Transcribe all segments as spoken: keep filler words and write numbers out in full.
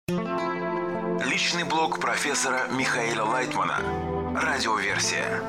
Личный блог профессора Михаила Лайтмана. Радиоверсия.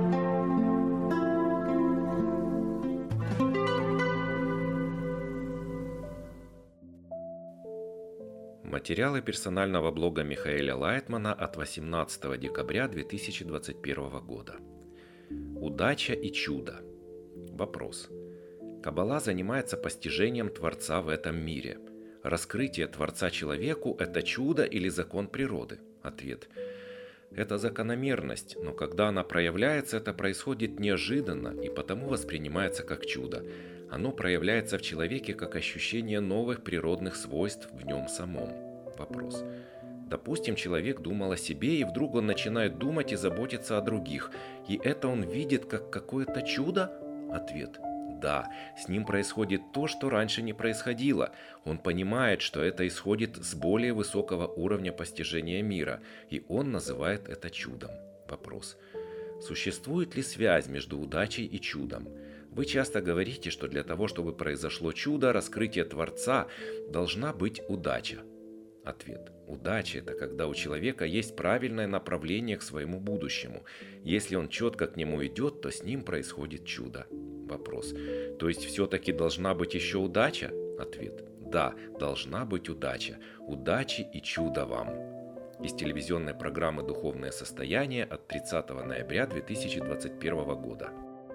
Материалы персонального блога Михаила Лайтмана от восемнадцатого декабря две тысячи двадцать первого года. Удача и чудо. Вопрос. Каббала занимается постижением Творца в этом мире. Раскрытие Творца человеку – это чудо или закон природы? Ответ. Это закономерность, но когда она проявляется, это происходит неожиданно и потому воспринимается как чудо. Оно проявляется в человеке как ощущение новых природных свойств в нем самом. Вопрос. Допустим, человек думал о себе, и вдруг он начинает думать и заботиться о других. И это он видит как какое-то чудо? Ответ. Да, с ним происходит то, что раньше не происходило. Он понимает, что это исходит с более высокого уровня постижения мира, и он называет это чудом. Вопрос. Существует ли связь между удачей и чудом? Вы часто говорите, что для того, чтобы произошло чудо, раскрытие Творца, должна быть удача. Ответ. Удача – это когда у человека есть правильное направление к своему будущему. Если он четко к нему идет, то с ним происходит чудо. Вопрос. То есть все-таки должна быть еще удача? Ответ. Да, должна быть удача. Удачи и чуда вам. Из телевизионной программы «Духовное состояние» от тридцатого ноября две тысячи двадцать первого года.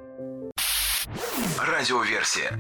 Радиоверсия.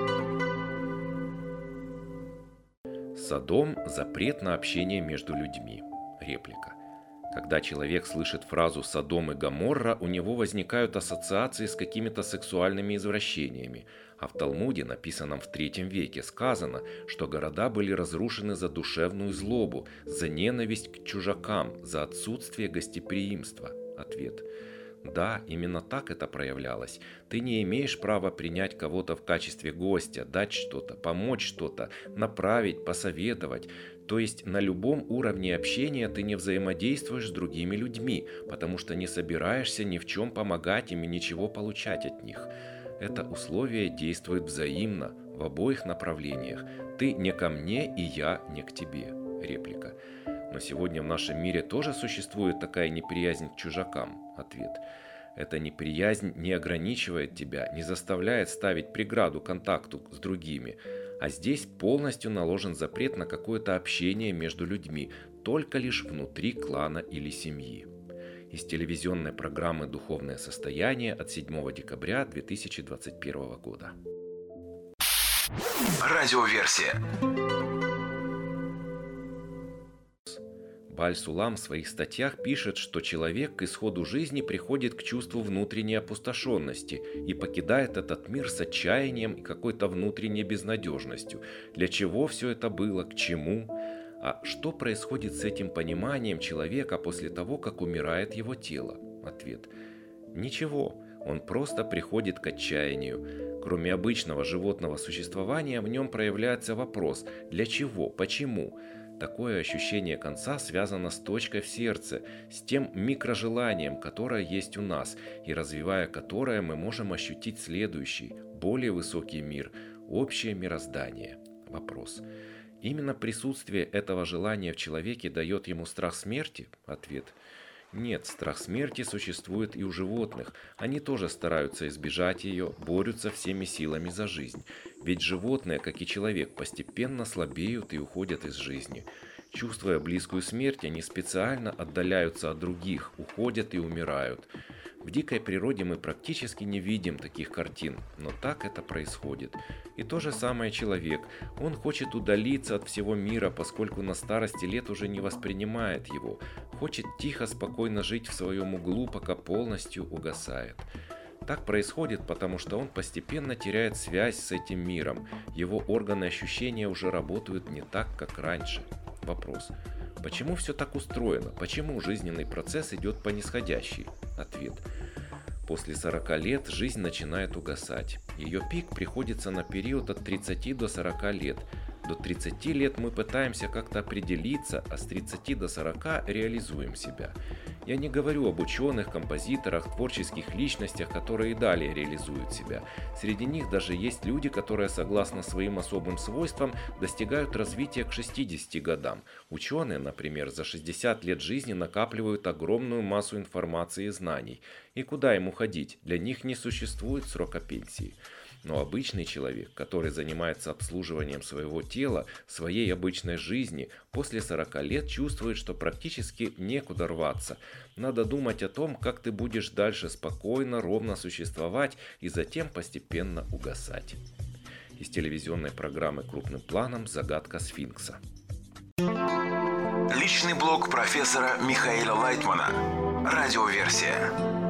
Содом – запрет на общение между людьми. Реплика. Когда человек слышит фразу «Содом и Гоморра», у него возникают ассоциации с какими-то сексуальными извращениями, а в Талмуде, написанном в третьем веке, сказано, что города были разрушены за душевную злобу, за ненависть к чужакам, за отсутствие гостеприимства. Ответ. Да, именно так это проявлялось. Ты не имеешь права принять кого-то в качестве гостя, дать что-то, помочь что-то, направить, посоветовать. То есть на любом уровне общения ты не взаимодействуешь с другими людьми, потому что не собираешься ни в чем помогать им и ничего получать от них. Это условие действует взаимно, в обоих направлениях. Ты не ко мне, и я не к тебе. Реплика. Но сегодня в нашем мире тоже существует такая неприязнь к чужакам. Ответ. Эта неприязнь не ограничивает тебя, не заставляет ставить преграду контакту с другими. А здесь полностью наложен запрет на какое-то общение между людьми, только лишь внутри клана или семьи. Из телевизионной программы «Духовное состояние» от седьмого декабря две тысячи двадцать первого года. Радиоверсия. Бааль-Сулам в своих статьях пишет, что человек к исходу жизни приходит к чувству внутренней опустошенности и покидает этот мир с отчаянием и какой-то внутренней безнадежностью. Для чего все это было, к чему? А что происходит с этим пониманием человека после того, как умирает его тело? Ответ. Ничего, он просто приходит к отчаянию. Кроме обычного животного существования, в нем проявляется вопрос «для чего?», «почему?». Такое ощущение конца связано с точкой в сердце, с тем микрожеланием, которое есть у нас, и развивая которое мы можем ощутить следующий, более высокий мир, общее мироздание. Вопрос. Именно присутствие этого желания в человеке дает ему страх смерти? Ответ. Нет, страх смерти существует и у животных. Они тоже стараются избежать ее, борются всеми силами за жизнь. Ведь животные, как и человек, постепенно слабеют и уходят из жизни. Чувствуя близкую смерть, они специально отдаляются от других, уходят и умирают. В дикой природе мы практически не видим таких картин, но так это происходит. И то же самое человек. Он хочет удалиться от всего мира, поскольку на старости лет уже не воспринимает его. Хочет тихо, спокойно жить в своем углу, пока полностью угасает. Так происходит, потому что он постепенно теряет связь с этим миром. Его органы ощущения уже работают не так, как раньше. Вопрос. Почему все так устроено? Почему жизненный процесс идет по нисходящей? Ответ. После сорока лет жизнь начинает угасать. Ее пик приходится на период от тридцати до сорока лет. До тридцати лет мы пытаемся как-то определиться, а с тридцати до сорока реализуем себя. Я не говорю об ученых, композиторах, творческих личностях, которые и далее реализуют себя. Среди них даже есть люди, которые, согласно своим особым свойствам, достигают развития к шестидесяти годам. Ученые, например, за шестьдесят лет жизни накапливают огромную массу информации и знаний. И куда им уходить? Для них не существует срока пенсии. Но обычный человек, который занимается обслуживанием своего тела, своей обычной жизни, после сорока лет чувствует, что практически некуда рваться. Надо думать о том, как ты будешь дальше спокойно, ровно существовать и затем постепенно угасать. Из телевизионной программы «Крупным планом» «Загадка сфинкса». Личный блог профессора Михаила Лайтмана. Радиоверсия.